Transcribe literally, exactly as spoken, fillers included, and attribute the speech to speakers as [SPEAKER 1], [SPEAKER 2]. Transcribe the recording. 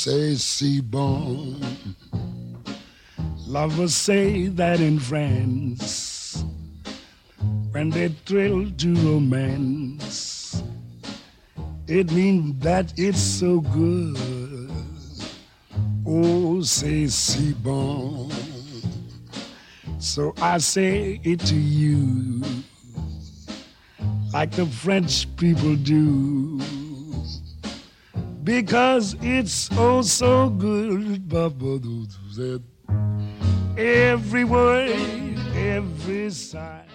[SPEAKER 1] c'est si bon. Lovers say that in France, when they thrill to romance, it means that it's so good. Oh, c'est si bon. So I say it to you, like the French people do, because it's oh so good. Every word, every sigh.